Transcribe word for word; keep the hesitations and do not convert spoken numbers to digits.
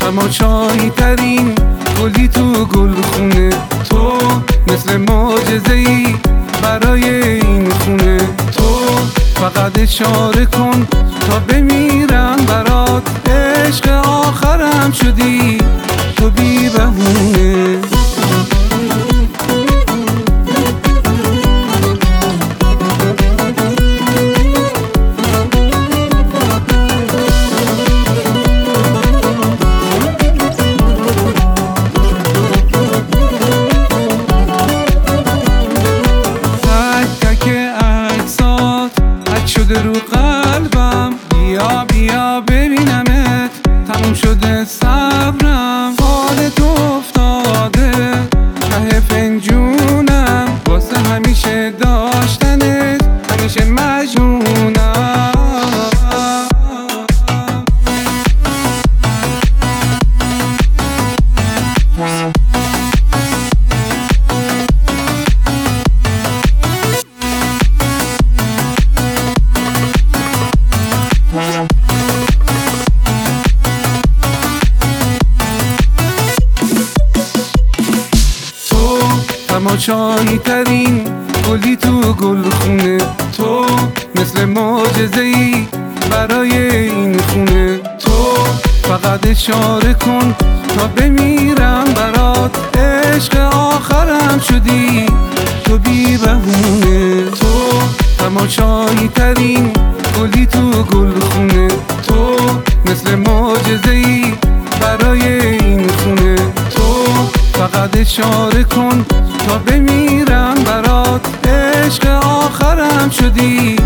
تماشایی ترین گلی تو گلخونه، تو مثل معجزه‌ای برای این خونه. تو فقط اشاره کن تا بمیرم برات، عشق آخرم شدی تو بی بهونه. شده رو قلبم، بیا بیا ببینمت، تموم شده صبرم، حال تو افتاده ته فنجونم، واسه همیشه داشتنت همیشه مجنونم. تماشایی ترین گلی تو گلخونه، تو مثل معجزه‌ای برای این خونه. تو فقط اشاره کن تا بمیرم برات، عشق آخرم شدی تو بی بهونه. تو تماشایی ترین گلی تو گلخونه، تو مثل معجزه‌ای برای این خونه. تو فقط اشاره کن تا بمیرم برات، عشق آخرم شدی